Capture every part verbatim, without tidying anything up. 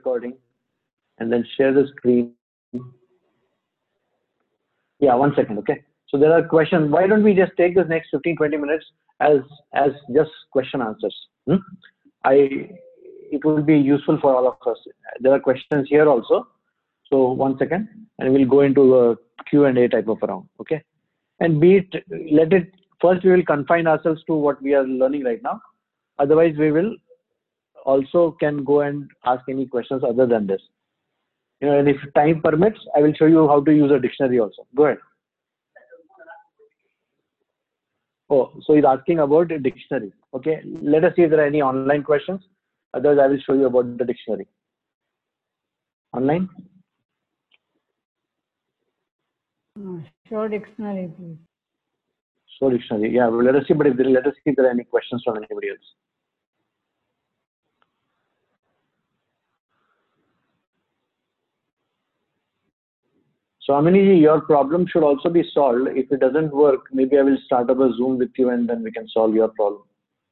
recording and then share the screen. Yeah, one second, okay. So there are questions. Why don't we just take this next fifteen, twenty minutes as as just question answers? Hmm? I it will be useful for all of us. There are questions here also. So one second, and we'll go into a Q and A type of round, okay? And be it, let it, first we will confine ourselves to what we are learning right now. Otherwise, we will also can go and ask any questions other than this. You know, and if time permits, I will show you how to use a dictionary also. Go ahead. Oh, so he's asking about a dictionary. Okay, let us see if there are any online questions. Otherwise, I will show you about the dictionary. Online? Uh, show dictionary, please. Show dictionary. Yeah, well, let us see. But if there, let us see if there are any questions from anybody else. So, Amini, your problem should also be solved. If it doesn't work, maybe I will start up a Zoom with you and then we can solve your problem.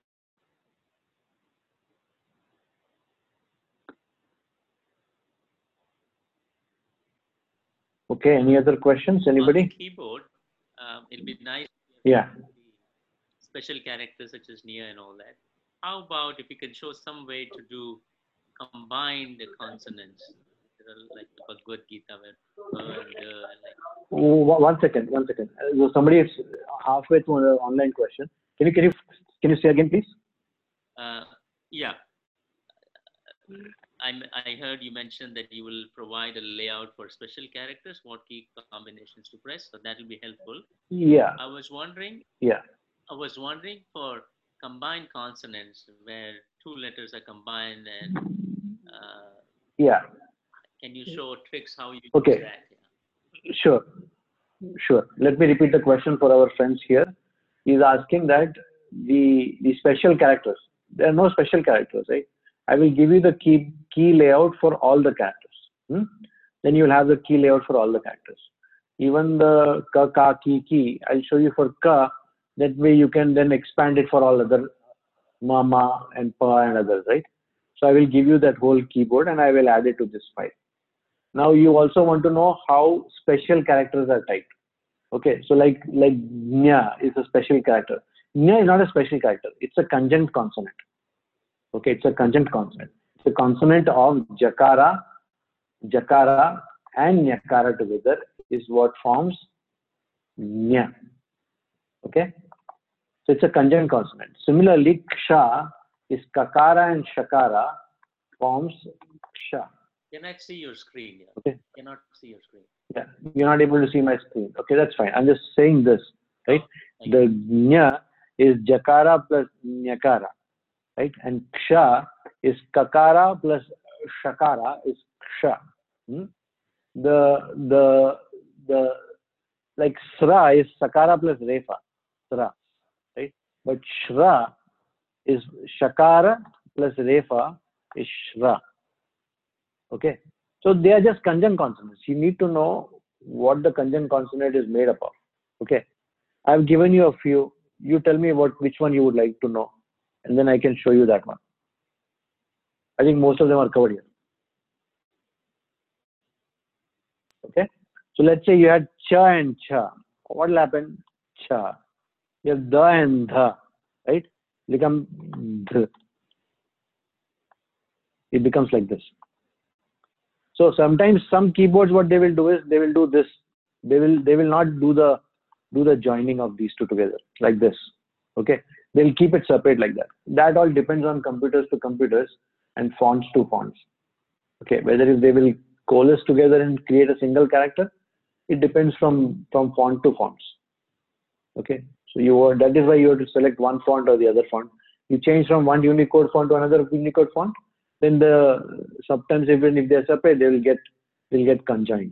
Okay, any other questions? Anybody? On the keyboard, um, it'll be nice. Yeah. Special characters such as Nia and all that. How about if you can show some way to do combined consonants, like the Bhagavad Gita, where uh, and, uh, like. One second, one second. So somebody is halfway through an online question. Can you can you can you say again, please? Uh, yeah. I'm, I heard you mention that you will provide a layout for special characters, what key combinations to press, so that will be helpful. Yeah. I was wondering. Yeah. I was wondering for combined consonants where two letters are combined and. Uh, yeah. Can you show tricks how you okay. do that? Yeah. Sure. Sure. Let me repeat the question for our friends here. He's asking that the the special characters. There are no special characters, right? I will give you the key key layout for all the characters. Hmm? Then you will have the key layout for all the characters. Even the ka, ka, ki, ki, I'll show you for ka. That way you can then expand it for all other ma, ma, and pa and others, right? So I will give you that whole keyboard and I will add it to this file. Now you also want to know how special characters are typed. Okay, so like like nya is a special character. Nya is not a special character. It's a conjunct consonant. Okay, it's a conjunct consonant. It's a consonant of jakara, jakara, and nyakara together is what forms nya. Okay, so it's a conjunct consonant. Similarly, ksha is kakara and shakara forms ksha. Cannot see your screen. Yeah. Okay. Cannot see your screen. Yeah, you're not able to see my screen. Okay, that's fine. I'm just saying this, right? Oh, the nya is jakara plus nyakara, right? And ksha is kakara plus shakara is ksha. Hmm? The the the like sra is sakara plus refa, sra, right? But shra is shakara plus refa is shra. Okay. So they are just conjunct consonants. You need to know what the conjunct consonant is made up of. Okay. I've given you a few. You tell me what which one you would like to know, and then I can show you that one. I think most of them are covered here. Okay. So let's say you had cha and cha. What will happen? Cha. You have da and dha, right? Become dh. It becomes like this. So sometimes some keyboards, what they will do is they will do this. They will they will not do the do the joining of these two together like this. Okay, they'll keep it separate like that. That all depends on computers to computers and fonts to fonts. Okay, whether if they will coalesce together and create a single character, it depends from from font to fonts. Okay, so you are, that is why you have to select one font or the other font. You change from one Unicode font to another Unicode font. Then the sometimes even if they are separate, they will get will get conjoined.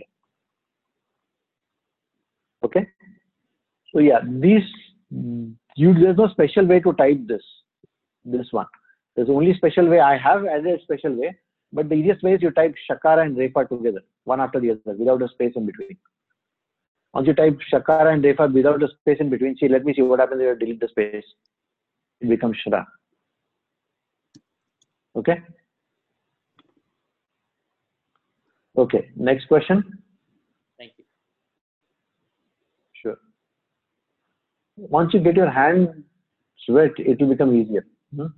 Okay. So yeah, these you there's no special way to type this this one. There's only special way I have as a special way, but the easiest way is you type shakara and refa together, one after the other, without a space in between. Once you type shakara and refa without a space in between, see, let me see what happens if you delete the space. It becomes shra. Okay. Okay, next question. Thank you. Sure. Once you get your hand wet, it will become easier. Hmm?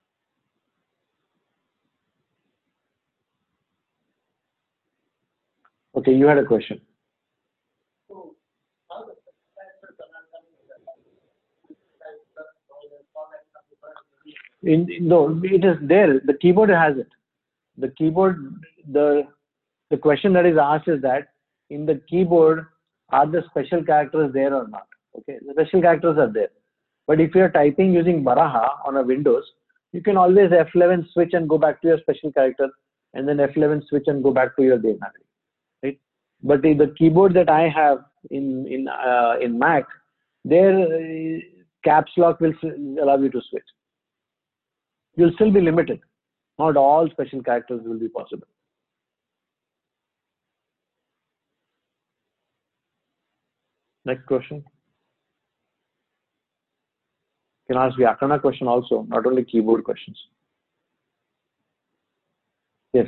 Okay, you had a question. In, no, it is there. The keyboard has it. The keyboard, the the question that is asked is that in the keyboard, are the special characters there or not? Okay, the special characters are there. But if you are typing using Baraha on a Windows, you can always F eleven switch and go back to your special character, and then F eleven switch and go back to your Devanagari, right? But in the keyboard that I have in in uh, in Mac, there uh, caps lock will allow you to switch. You'll still be limited. Not all special characters will be possible. Next question. You can ask Vyakarana question also, not only keyboard questions. Yes.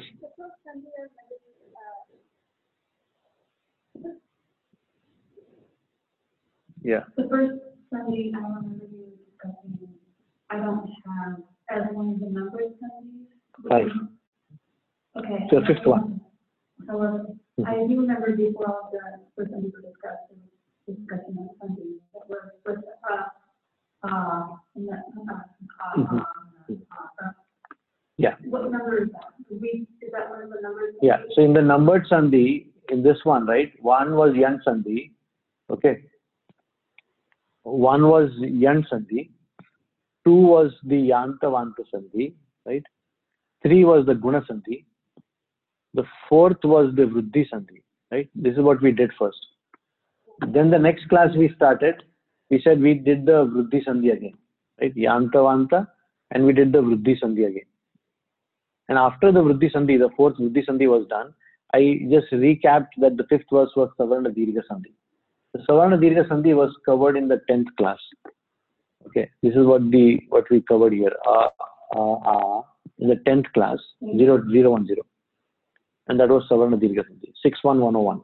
Yeah. The first Sunday I remember you discussing, I don't have as one of the numbers Sundays. Five. Okay. So fifth one. However, I do remember before all the first Sunday we discussed discussion on Sundays that were first uh uh, and that, uh, uh, Mhm. uh, uh, Yeah. what number is that? Is we, is that one of the numbers? Yeah. So in the numbered Sandhi, in this one, right? One was Yan Sandhi. Okay. One was Yan Sandhi. Two was the Yanta Vanta Sandhi, right? Three was the Guna Sandhi. The fourth was the Vruddhi Sandhi, right? This is what we did first. Then the next class we started, we said we did the Vruddhi Sandhi again, right? Yanta Vanta, and we did the Vruddhi Sandhi again. And after the Vruddhi Sandhi, the fourth Vruddhi Sandhi was done, I just recapped that the fifth verse was Savarna Dirgha Sandhi. The Savarna Dirgha Sandhi was covered in the tenth class. Okay, this is what the what we covered here. Uh, uh, uh, in the tenth class, zero zero one zero, and that was Savarna Dirgha Sandhi, six one one oh one.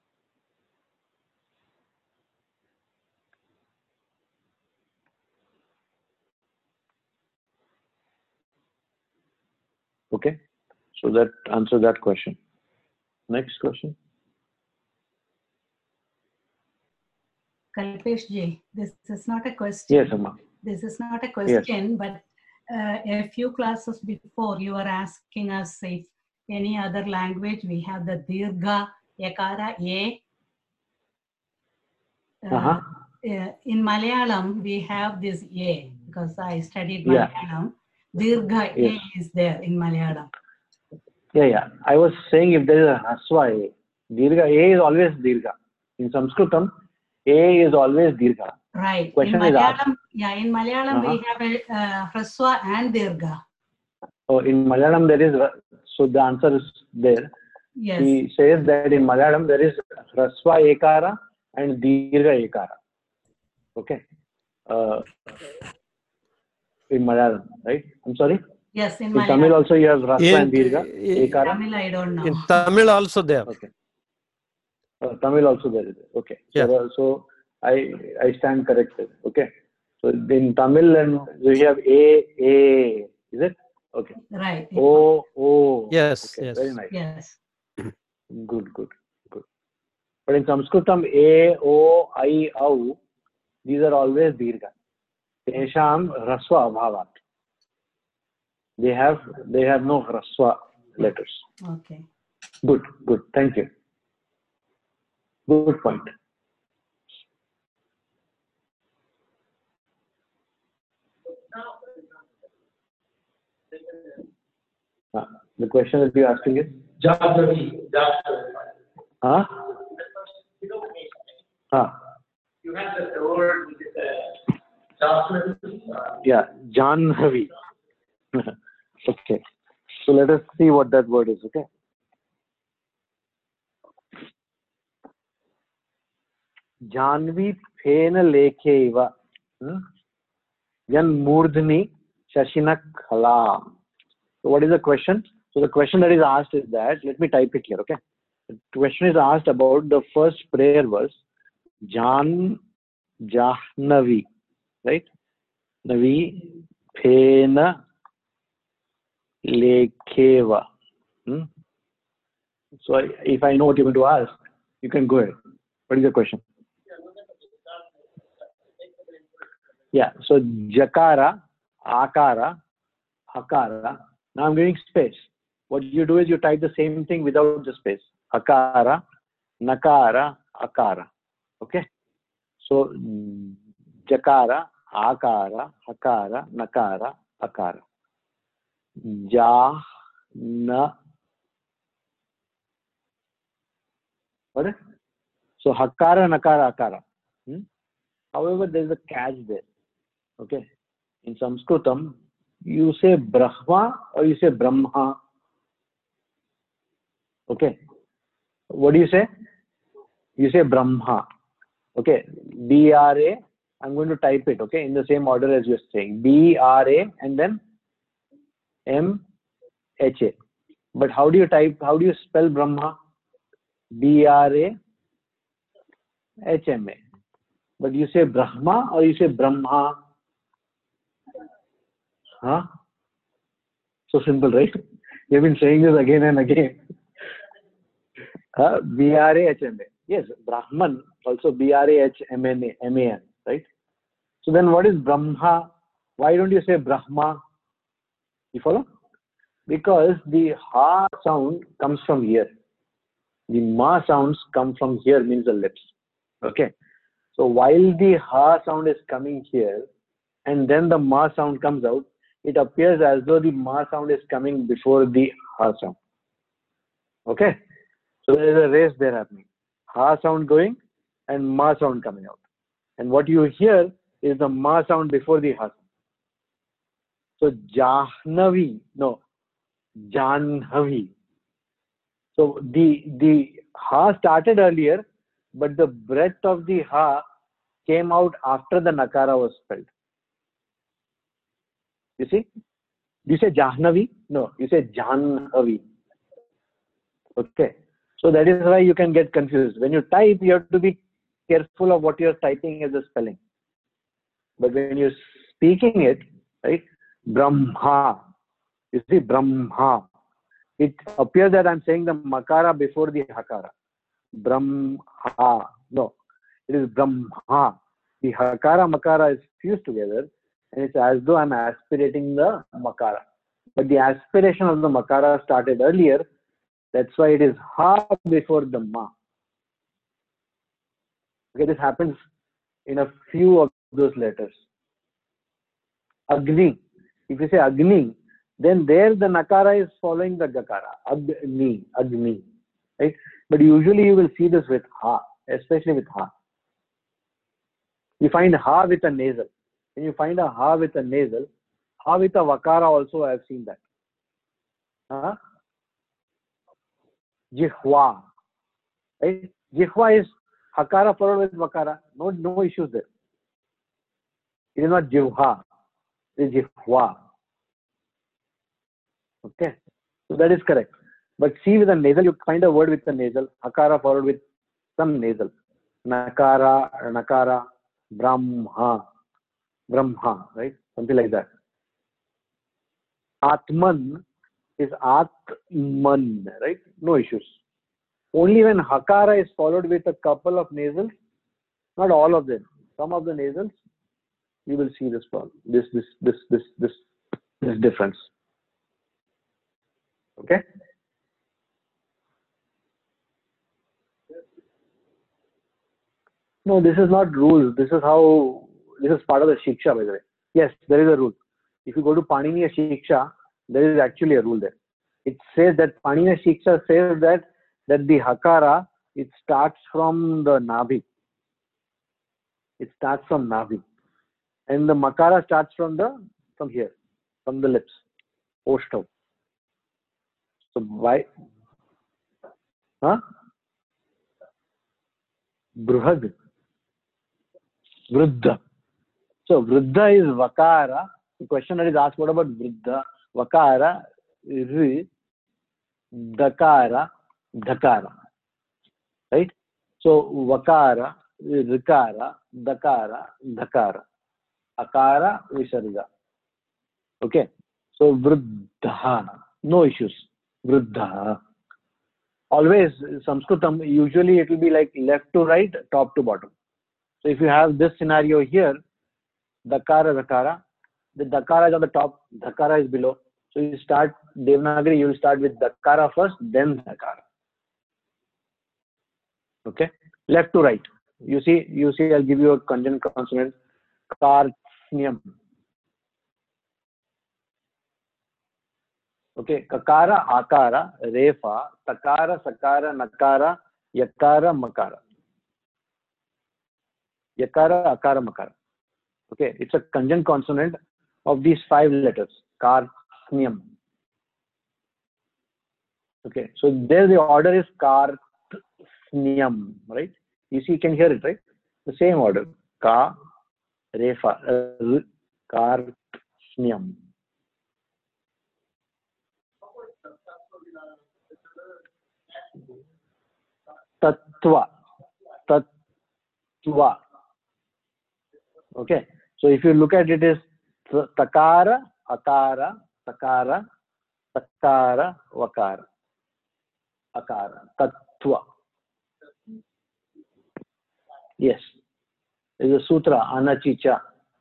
Okay, so that answers that question. Next question. Kalpesh ji, this is not a question. Yes, Amma. This is not a question, but uh, a few classes before you were asking us if any other language we have the Dirgha, Yakara, A. Uh, Uh-huh. uh, in Malayalam, we have this A because I studied Yeah. Malayalam. Dirgha Yes. A is there in Malayalam. Yeah, yeah. I was saying if there is a Haswa A, Dirgha A is always Dirgha. In Sanskritam, A is always Dirgha. Right. Question in is asked. Malayalam, yeah, in Malayalam Uh-huh. we have a uh, Hraswa and Dirgha. Oh, in Malayalam there is, so the answer is there. Yes. He says that in Malayalam there is Hraswa Ekara and Dirgha Ekara. Okay. Uh, in Malayalam, right? I'm sorry? Yes, in In Malayalam. Tamil also you have Hraswa In, and Dirgha in, Ekara. Tamil, I don't know. in Tamil also there. Okay. Uh, Tamil also there is. Okay. Yeah. So, so I I stand corrected. Okay. So in Tamil and we have A A. Is it? Okay. Right. O O. Yes, Okay. yes. Very nice. Yes. Good. Good. Good. But in Sanskritam, A O I O. These are always dirgha. Tesham raswa abhavat. They have they have no raswa letters. Okay. Good. Good. Thank you. Good point. Uh, the question that you're asking is? Huh? Huh? You have the word with the Joshua. Yeah, Janhavi. Okay. So let us see what that word is, okay? Janvi Phena Lekheva. Yan Murdhni Shashinak Khala. So what is the question? So the question that is asked is that, let me type it here, okay? The question is asked about the first prayer verse, Jan Jahnavi, right? Navi Phena Lekeva. Hmm? So if I know what you're going to ask, you can go ahead. What is the question? Yeah, so Jakara, Akara, Hakara. Now I'm giving space. What you do is you type the same thing without the space. Akara, Nakara, Akara. Okay? So Jakara, Akara, Hakara, Nakara, Akara. Ja, Na. What is? So Hakara, Nakara, Akara. Hmm? However, there is a catch there. Okay? In Sanskritam, you say Brahma or you say Brahma. Okay? What do you say? You say Brahma. Okay? B R A. I'm going to type it, okay, in the same order as you're saying. B R A and then M H A. But how do you type, how do you spell Brahma? B R A H M A. But you say Brahma or you say Brahma? Huh? So simple, right? You've been saying this again and again. uh, B R A H M A. Yes, Brahman, also B R A H M A N, right? So then what is Brahma? Why don't you say Brahma? You follow? Because the Ha sound comes from here. The Ma sounds come from here, means the lips. Okay. So while the Ha sound is coming here and then the Ma sound comes out, it appears as though the Ma sound is coming before the Ha sound. Okay. So there is a race there happening. Ha sound going and Ma sound coming out. And what you hear is the Ma sound before the Ha sound. So Jahnavi, no, Janhavi. So the, the Ha started earlier, but the breath of the Ha came out after the Nakara was spelled. You see? You say Jahnavi? No, you say Janhavi. Okay. So that is why you can get confused. When you type, you have to be careful of what you're typing as a spelling. But when you're speaking it, right? Brahma. You see, Brahma. It appears that I'm saying the Makara before the Hakara. Brahma. No, it is Brahma. The Hakara Makara is fused together and it's as though I'm aspirating the Makara. But the aspiration of the Makara started earlier. That's why it is Ha before the Ma. Okay, this happens in a few of those letters. Agni. If you say Agni, then there the Nakara is following the Gakara. Agni, Agni. Right? But usually you will see this with Ha, especially with Ha. You find Ha with a nasal. When you find a Ha with a nasal, Ha with a Vakara also, I have seen that. Huh? Jihwa. Right? Jihwa is Hakara followed with Vakara. No, no issues there. It is not Jivha. It is Jihwa. Okay. So that is correct. But see, with a nasal, you find a word with a nasal. Hakara followed with some nasal. Nakara, Nakara, Brahma. Brahma, right? Something like that. Atman is Atman, right? No issues. Only when Hakara is followed with a couple of nasals, not all of them, some of the nasals, you will see this problem, this, this, this, this, this, this difference. Okay? No, this is not rules. This is how, this is part of the Shiksha, by the way. Yes, there is a rule. If you go to Paniniya Shiksha, there is actually a rule there. It says that Paniniya Shiksha says that, that the Hakara, it starts from the Navi. It starts from Navi. And the Makara starts from the, from here, from the lips. Oshtav. So why? Huh? Bruhad. Vruddha. So Vruddha is Vakara. The question that is asked, what about Vruddha? Vakara, Ri, Dakara, Dhakara. So Vakara, Rikara, Dakara, Dhakara, Akara, Visarga. Okay. So Vruddha, no issues. Vruddha. Always Sanskritam, usually it will be like left to right, top to bottom. So if you have this scenario here, Dakara, Dakara, the Dakara is on the top, Dakara is below. So you start Devanagari, you will start with Dakara first, then Dakara. Okay, left to right. You see, you see, I'll give you a conjunct consonant. Karthnyam. Okay, Kakara, Akara, Refa, Takara, Sakara, Nakara, Yakara, Makara. Yakara, Akara, Makara. Okay, it's a conjunct consonant of these five letters. Karthnyam. Okay, so there the order is Karthnyam, right? You see, you can hear it, right? The same order. Ka, Refa, uh, Karthnyam. Tattva. Tattva. Okay. So if you look at it, is Takara, Akara, Takara, Takara, Vakara. Akara. Tattva. Yes. There is a sutra, Anachicha.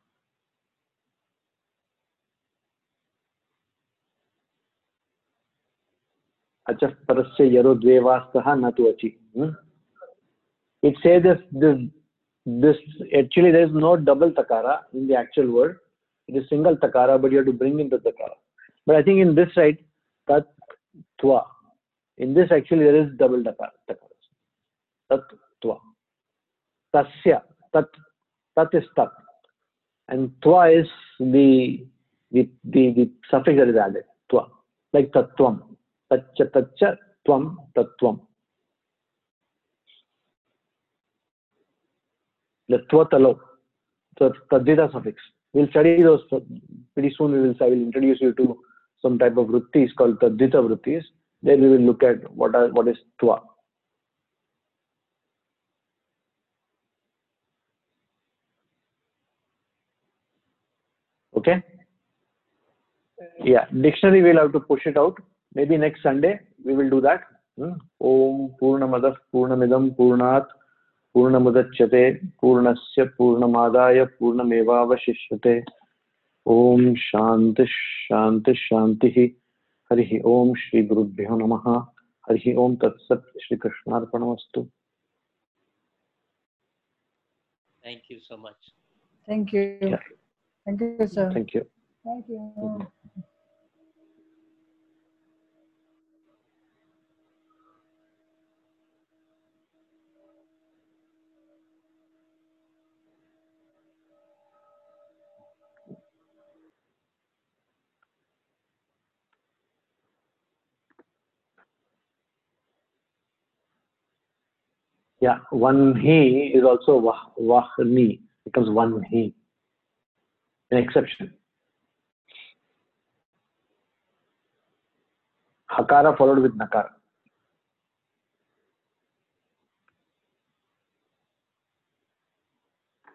Achaf parasya yaro dvevastaha natu achi. It says this, this, this, actually there is no double takara in the actual word. It is single takara, but you have to bring in the takara. But I think in this side, tat, twa. In this actually there is double takara. Tat, twa. Tasya, tat, tat is tat. And twa is the, the, the, the suffix that is added. Twa. Like tattvam. Tacha, tacha, tvam, tattvam. The tvatalo, so tadvita suffix. We'll study those pretty soon. We will, I will introduce you to some type of vrittis called tadvita vrittis. Then we will look at what are what is tva. Okay. Yeah, dictionary we'll have to push it out. Maybe next Sunday we will do that. Hmm. Om Purnamadah Purnamidam Purnat Purnamudachyate Purnasya Purnamadaya Purnamevavashishyate. Om Shanti Shanti Shanti. Harihi Om Shri Gurubhyo Namaha. Harihi Om Tat Sat Shri Krishnarpanamastu. Thank you so much. Thank you. Yeah. Thank you, sir. Thank you. Thank you. Mm-hmm. Yeah, one he is also wah, wahni, becomes one he. An exception. Hakara followed with nakara.